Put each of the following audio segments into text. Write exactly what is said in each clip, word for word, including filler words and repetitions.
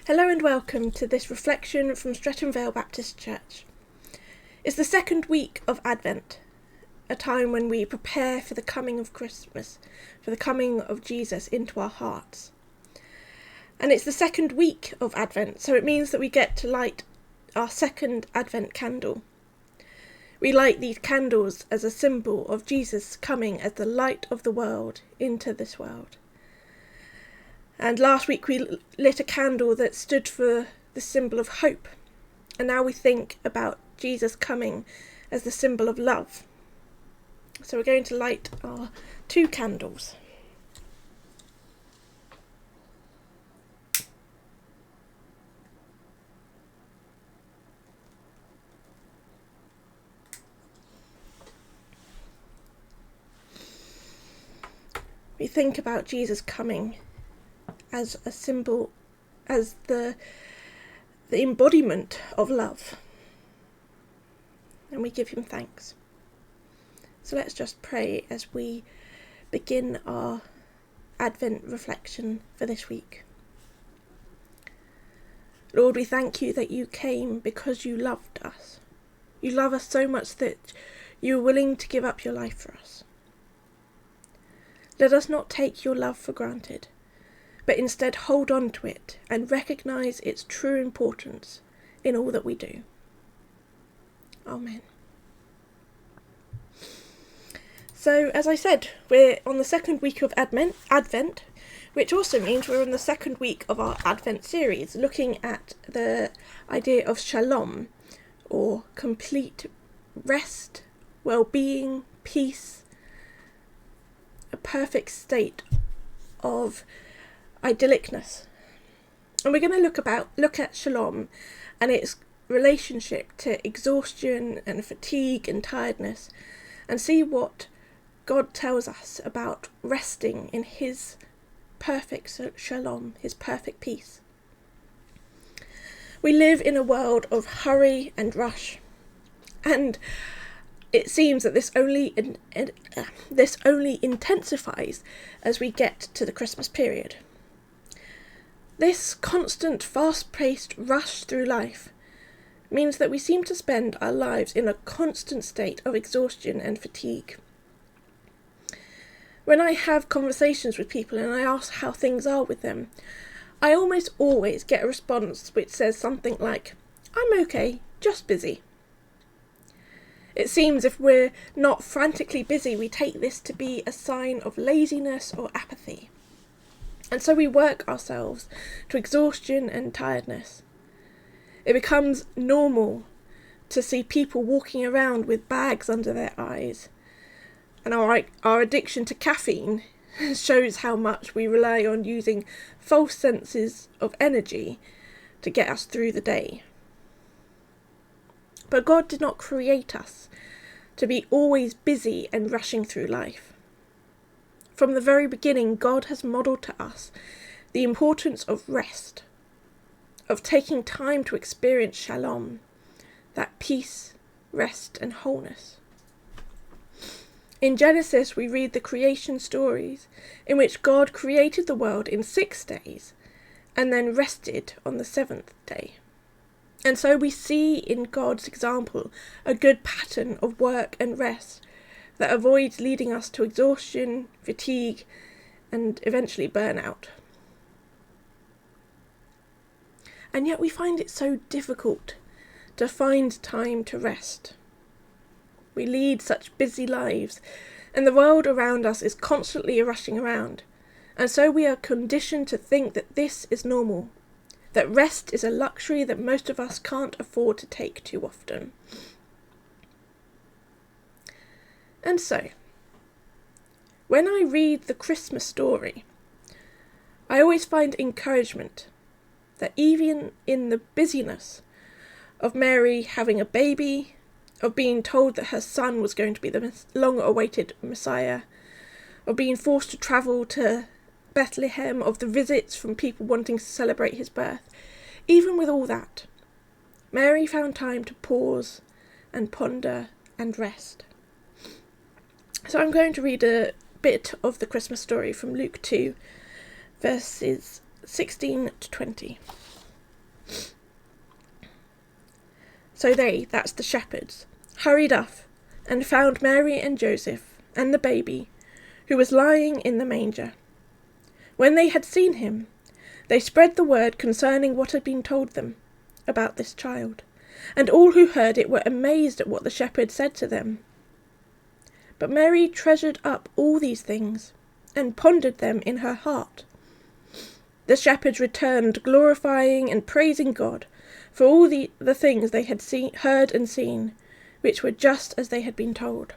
Hello and welcome to this reflection from Streatham Vale Baptist Church. It's the second week of Advent, a time when we prepare for the coming of Christmas, for the coming of Jesus into our hearts. And it's the second week of Advent, so it means that we get to light our second Advent candle. We light these candles as a symbol of Jesus coming as the light of the world into this world. And last week we lit a candle that stood for the symbol of hope. And now we think about Jesus coming as the symbol of love. So we're going to light our two candles. We think about Jesus coming as a symbol, as the the embodiment of love. And we give him thanks. So let's just pray as we begin our Advent reflection for this week. Lord, we thank you that you came because you loved us. You love us so much that you were willing to give up your life for us. Let us not take your love for granted, but instead hold on to it and recognise its true importance in all that we do. Amen. So, as I said, we're on the second week of Advent, Advent, which also means we're on the second week of our Advent series, looking at the idea of shalom, or complete rest, well-being, peace, a perfect state of idyllicness. And we're going to look about look at shalom and its relationship to exhaustion and fatigue and tiredness, and see what God tells us about resting in his perfect shalom, his perfect peace. We live in a world of hurry and rush, and it seems that this only in, in, uh, this only intensifies as we get to the Christmas period. This constant, fast-paced rush through life means that we seem to spend our lives in a constant state of exhaustion and fatigue. When I have conversations with people and I ask how things are with them, I almost always get a response which says something like, "I'm okay, just busy." It seems if we're not frantically busy, we take this to be a sign of laziness or apathy. And so we work ourselves to exhaustion and tiredness. It becomes normal to see people walking around with bags under their eyes. And our, our addiction to caffeine shows how much we rely on using false senses of energy to get us through the day. But God did not create us to be always busy and rushing through life. From the very beginning, God has modelled to us the importance of rest, of taking time to experience shalom, that peace, rest and wholeness. In Genesis, we read the creation stories in which God created the world in six days and then rested on the seventh day. And so we see in God's example a good pattern of work and rest that avoids leading us to exhaustion, fatigue, and eventually burnout. And yet we find it so difficult to find time to rest. We lead such busy lives, and the world around us is constantly rushing around, and so we are conditioned to think that this is normal, that rest is a luxury that most of us can't afford to take too often. And so, when I read the Christmas story, I always find encouragement that even in the busyness of Mary having a baby, of being told that her son was going to be the long-awaited Messiah, of being forced to travel to Bethlehem, of the visits from people wanting to celebrate his birth, even with all that, Mary found time to pause and ponder and rest. So I'm going to read a bit of the Christmas story from Luke two, verses sixteen to twenty. So they, that's the shepherds, hurried off and found Mary and Joseph and the baby, who was lying in the manger. When they had seen him, they spread the word concerning what had been told them about this child, and all who heard it were amazed at what the shepherds said to them. But Mary treasured up all these things and pondered them in her heart. The shepherds returned, glorifying and praising God for all the, the things they had seen, heard and seen, which were just as they had been told.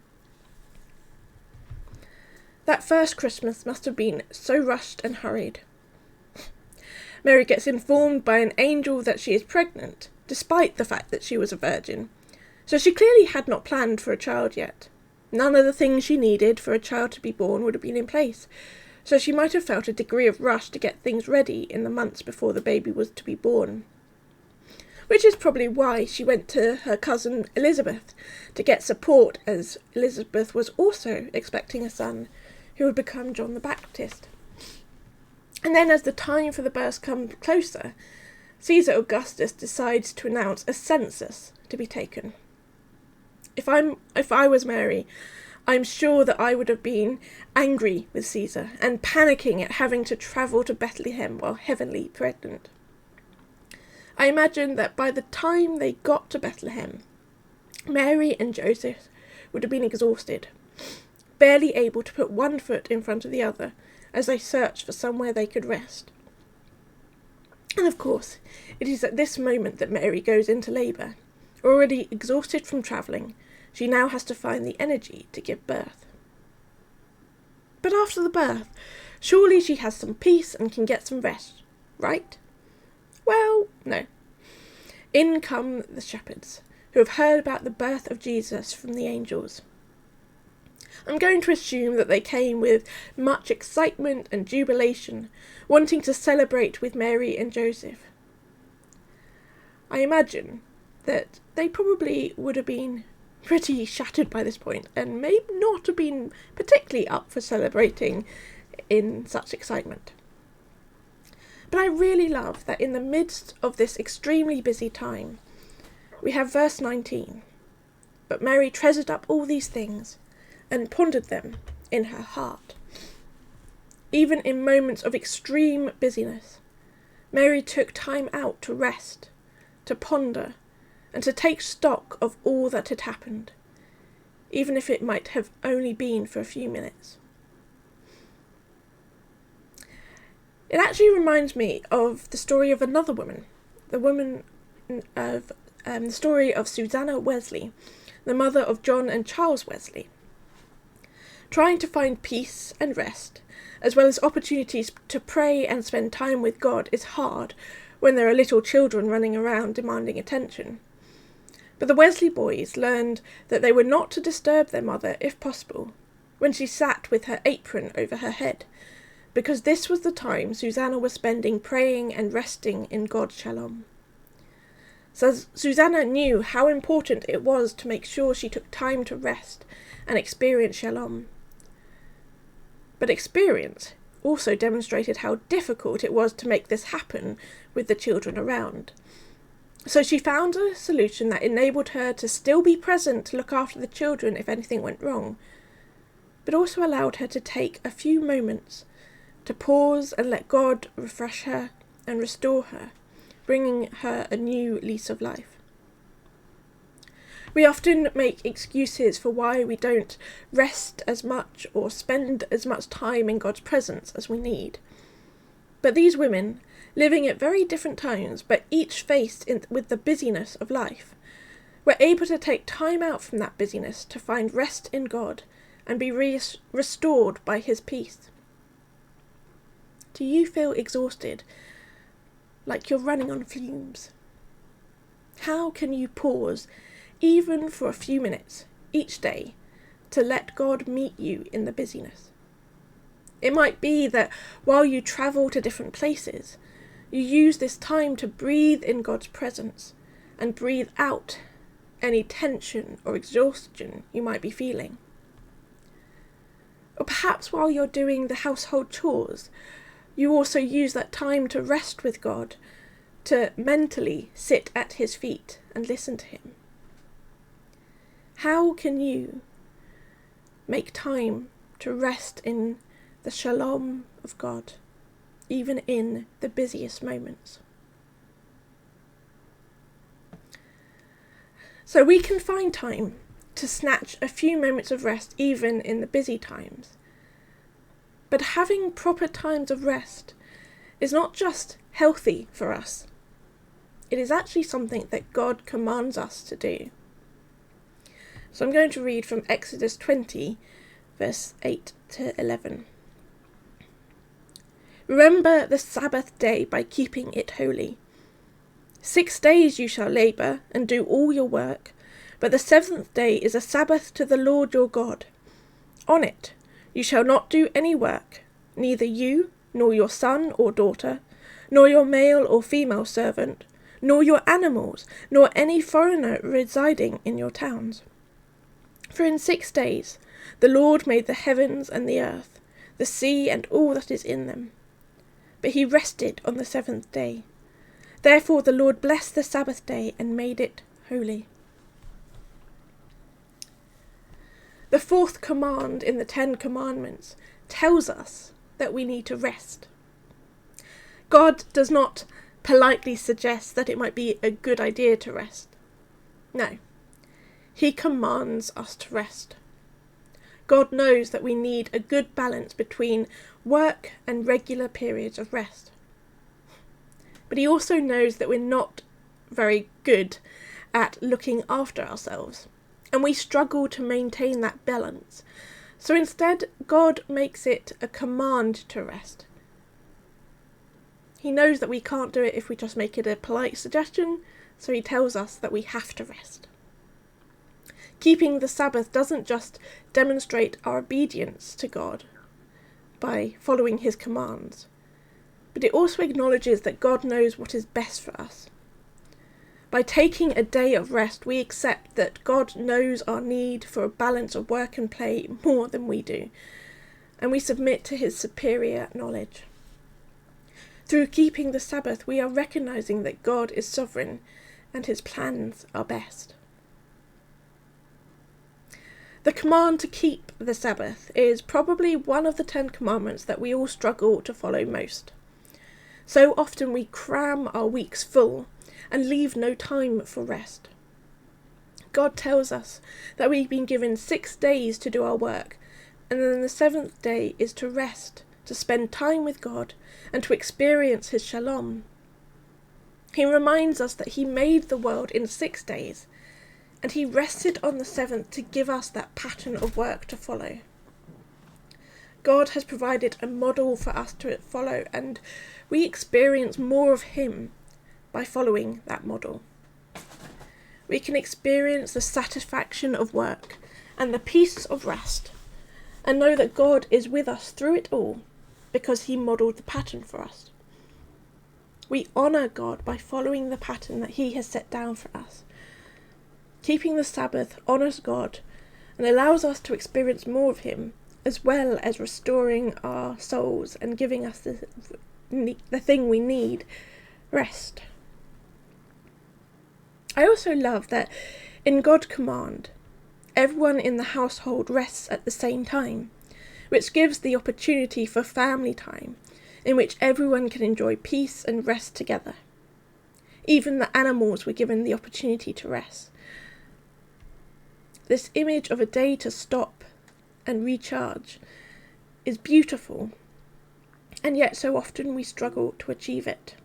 That first Christmas must have been so rushed and hurried. Mary gets informed by an angel that she is pregnant, despite the fact that she was a virgin, so she clearly had not planned for a child yet. None of the things she needed for a child to be born would have been in place, so she might have felt a degree of rush to get things ready in the months before the baby was to be born. Which is probably why she went to her cousin Elizabeth to get support, as Elizabeth was also expecting a son who would become John the Baptist. And then as the time for the birth comes closer, Caesar Augustus decides to announce a census to be taken. If I'm if I was Mary, I'm sure that I would have been angry with Caesar and panicking at having to travel to Bethlehem while heavily pregnant. I imagine that by the time they got to Bethlehem, Mary and Joseph would have been exhausted, barely able to put one foot in front of the other as they searched for somewhere they could rest. And of course, it is at this moment that Mary goes into labour. Already exhausted from travelling, she now has to find the energy to give birth. But after the birth, surely she has some peace and can get some rest, right? Well, no. In come the shepherds, who have heard about the birth of Jesus from the angels. I'm going to assume that they came with much excitement and jubilation, wanting to celebrate with Mary and Joseph. I imagine that they probably would have been pretty shattered by this point, and may not have been particularly up for celebrating in such excitement. But I really love that in the midst of this extremely busy time, we have verse nineteen. But Mary treasured up all these things and pondered them in her heart. Even in moments of extreme busyness, Mary took time out to rest, to ponder, and to take stock of all that had happened, even if it might have only been for a few minutes. It actually reminds me of the story of another woman, the woman of um, the story of Susanna Wesley, the mother of John and Charles Wesley. Trying to find peace and rest, as well as opportunities to pray and spend time with God, is hard when there are little children running around demanding attention. But the Wesley boys learned that they were not to disturb their mother, if possible, when she sat with her apron over her head, because this was the time Susanna was spending praying and resting in God's shalom. So Susanna knew how important it was to make sure she took time to rest and experience shalom. But experience also demonstrated how difficult it was to make this happen with the children around. So she found a solution that enabled her to still be present to look after the children if anything went wrong, but also allowed her to take a few moments to pause and let God refresh her and restore her, bringing her a new lease of life. We often make excuses for why we don't rest as much or spend as much time in God's presence as we need. But these women, living at very different times, but each faced in, with the busyness of life, were able to take time out from that busyness to find rest in God and be re- restored by His peace. Do you feel exhausted, like you're running on fumes? How can you pause, even for a few minutes, each day, to let God meet you in the busyness? It might be that while you travel to different places, you use this time to breathe in God's presence and breathe out any tension or exhaustion you might be feeling. Or perhaps while you're doing the household chores, you also use that time to rest with God to mentally sit at his feet and listen to him? How can you make time to rest in the shalom of God, even in the busiest moments? So we can find time to snatch a few moments of rest even in the busy times. But having proper times of rest is not just healthy for us. It is actually something that God commands us to do. So I'm going to read from Exodus twenty, verse eight to eleven. Remember the Sabbath day by keeping it holy. Six days you shall labour and do all your work, but the seventh day is a Sabbath to the Lord your God. On it you shall not do any work, neither you, nor your son or daughter, nor your male or female servant, nor your animals, nor any foreigner residing in your towns. For in six days the Lord made the heavens and the earth, the sea and all that is in them. But he rested on the seventh day. Therefore the Lord blessed the Sabbath day and made it holy. The fourth command in the Ten Commandments tells us that we need to rest. God does not politely suggest that it might be a good idea to rest. No, he commands us to rest. God knows that we need a good balance between work and regular periods of rest. But he also knows that we're not very good at looking after ourselves, and we struggle to maintain that balance. So instead, God makes it a command to rest. He knows that we can't do it if we just make it a polite suggestion, so he tells us that we have to rest. Keeping the Sabbath doesn't just demonstrate our obedience to God by following his commands, but it also acknowledges that God knows what is best for us. By taking a day of rest, we accept that God knows our need for a balance of work and play more than we do, and we submit to his superior knowledge. Through keeping the Sabbath, we are recognizing that God is sovereign and his plans are best. The command to keep the Sabbath is probably one of the Ten Commandments that we all struggle to follow most. So often we cram our weeks full and leave no time for rest. God tells us that we've been given six days to do our work, and then the seventh day is to rest, to spend time with God, and to experience his shalom. He reminds us that he made the world in six days, and he rested on the seventh to give us that pattern of work to follow. God has provided a model for us to follow, and we experience more of him by following that model. We can experience the satisfaction of work and the peace of rest, and know that God is with us through it all because he modelled the pattern for us. We honour God by following the pattern that he has set down for us. Keeping the Sabbath honours God and allows us to experience more of him, as well as restoring our souls and giving us the, the thing we need, rest. I also love that in God's command, everyone in the household rests at the same time, which gives the opportunity for family time, in which everyone can enjoy peace and rest together. Even the animals were given the opportunity to rest. This image of a day to stop and recharge is beautiful, and yet so often we struggle to achieve it.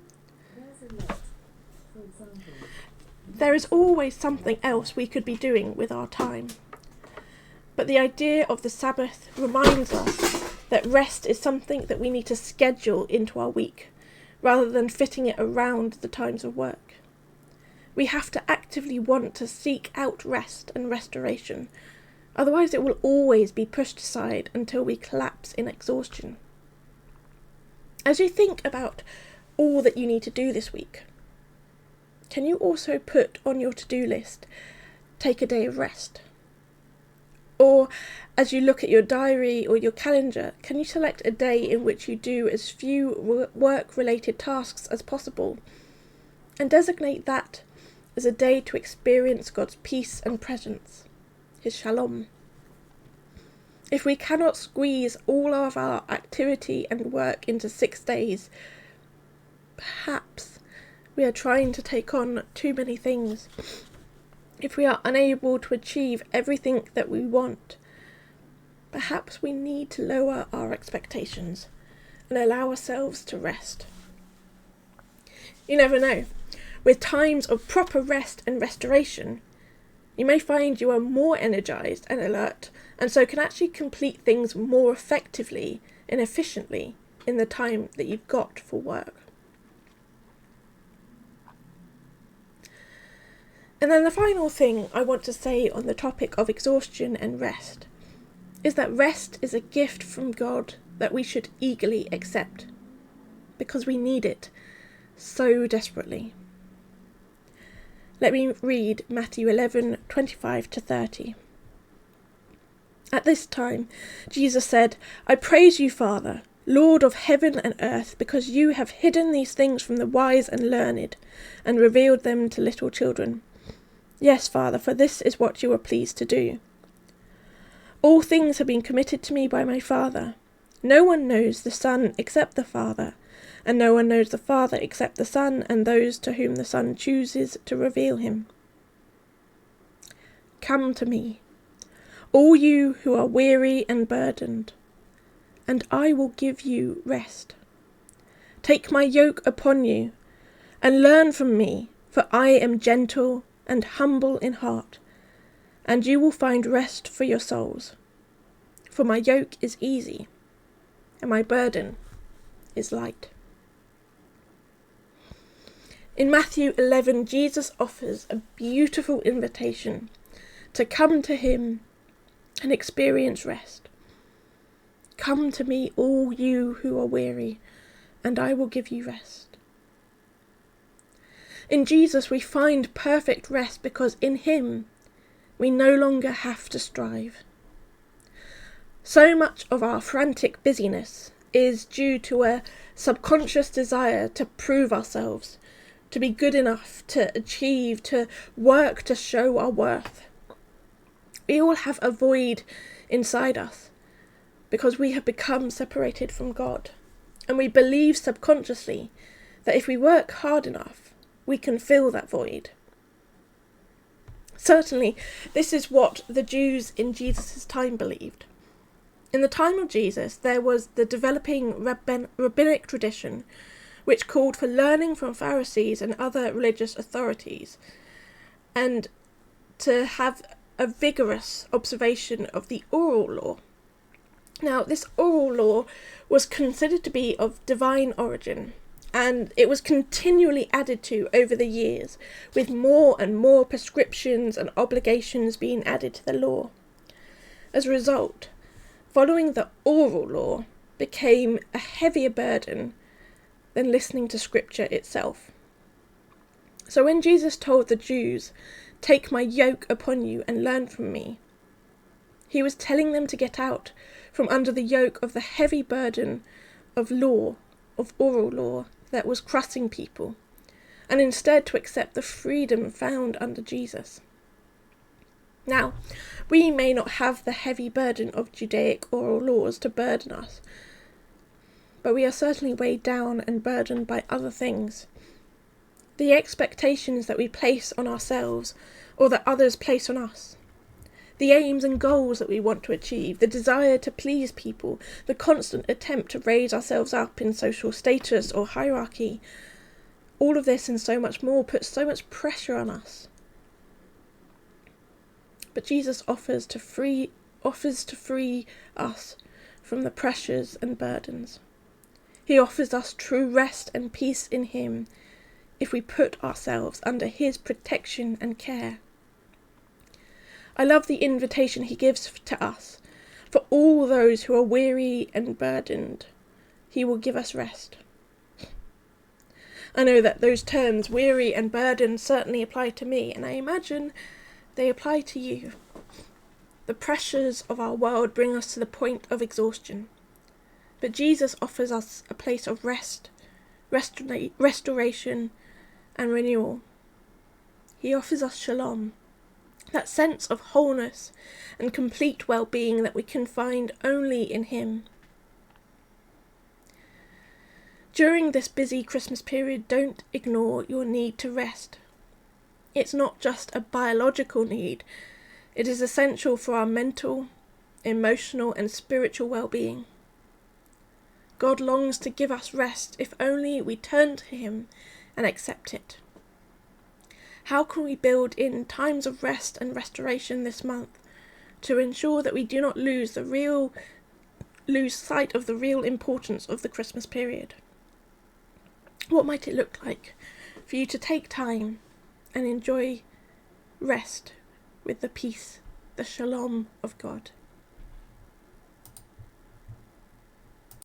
There is always something else we could be doing with our time. But the idea of the Sabbath reminds us that rest is something that we need to schedule into our week, rather than fitting it around the times of work. We have to actively want to seek out rest and restoration, otherwise it will always be pushed aside until we collapse in exhaustion. As you think about all that you need to do this week, can you also put on your to-do list, take a day of rest? Or, as you look at your diary or your calendar, can you select a day in which you do as few work-related tasks as possible, and designate that as a day to experience God's peace and presence, his shalom. If we cannot squeeze all of our activity and work into six days, perhaps we are trying to take on too many things. If we are unable to achieve everything that we want, perhaps we need to lower our expectations and allow ourselves to rest. You never know. With times of proper rest and restoration, you may find you are more energized and alert, and so can actually complete things more effectively and efficiently in the time that you've got for work. And then the final thing I want to say on the topic of exhaustion and rest is that rest is a gift from God that we should eagerly accept, because we need it so desperately. Let me read Matthew eleven, twenty-five to thirty. At this time, Jesus said, "I praise you, Father, Lord of heaven and earth, because you have hidden these things from the wise and learned, and revealed them to little children. Yes, Father, for this is what you are pleased to do. All things have been committed to me by my Father. No one knows the Son except the Father, and no one knows the Father except the Son and those to whom the Son chooses to reveal him. Come to me, all you who are weary and burdened, and I will give you rest. Take my yoke upon you, and learn from me, for I am gentle and humble in heart, and you will find rest for your souls. For my yoke is easy, and my burden is light." In Matthew eleven, Jesus offers a beautiful invitation to come to him and experience rest. Come to me, all you who are weary, and I will give you rest. In Jesus we find perfect rest because in him we no longer have to strive. So much of our frantic busyness is due to a subconscious desire to prove ourselves, to be good enough, to achieve, to work to show our worth. We all have a void inside us because we have become separated from God, and we believe subconsciously that if we work hard enough, we can fill that void. Certainly, this is what the Jews in Jesus' time believed. In the time of Jesus, there was the developing rabbin- rabbinic tradition which called for learning from Pharisees and other religious authorities, and to have a vigorous observation of the oral law. Now, this oral law was considered to be of divine origin, and it was continually added to over the years, with more and more prescriptions and obligations being added to the law. As a result, following the oral law became a heavier burden than listening to scripture itself. So when Jesus told the Jews, "Take my yoke upon you and learn from me," he was telling them to get out from under the yoke of the heavy burden of law, of oral law, that was crushing people, and instead to accept the freedom found under Jesus. Now, we may not have the heavy burden of Judaic oral laws to burden us, but we are certainly weighed down and burdened by other things. The expectations that we place on ourselves or that others place on us. The aims and goals that we want to achieve, the desire to please people, the constant attempt to raise ourselves up in social status or hierarchy. All of this and so much more puts so much pressure on us. But Jesus offers to free offers to free us from the pressures and burdens. He offers us true rest and peace in him if we put ourselves under his protection and care. I love the invitation he gives to us. For all those who are weary and burdened, he will give us rest. I know that those terms, weary and burdened, certainly apply to me, and I imagine they apply to you. The pressures of our world bring us to the point of exhaustion, but Jesus offers us a place of rest, restora- restoration, and renewal. He offers us shalom, that sense of wholeness and complete well-being that we can find only in him. During this busy Christmas period, don't ignore your need to rest. It's not just a biological need, it is essential for our mental, emotional and spiritual well-being. God longs to give us rest if only we turn to him and accept it. How can we build in times of rest and restoration this month to ensure that we do not lose the real lose sight of the real importance of the Christmas period? What might it look like for you to take time and enjoy rest with the peace, the shalom of God?